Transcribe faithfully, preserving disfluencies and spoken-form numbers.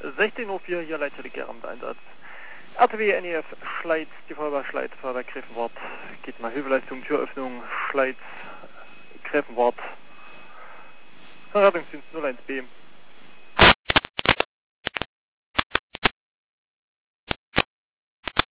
sechzehn Uhr vier, hier Leiter die Geram Einsatz. R T W N E F Schleiz, die Feuerwehr Schleiz, Feuerwehr Gräfenwart, geht mal Hilfeleistung, Türöffnung, Schleiz, Gräfenwart, Verratungsdienst null eins B.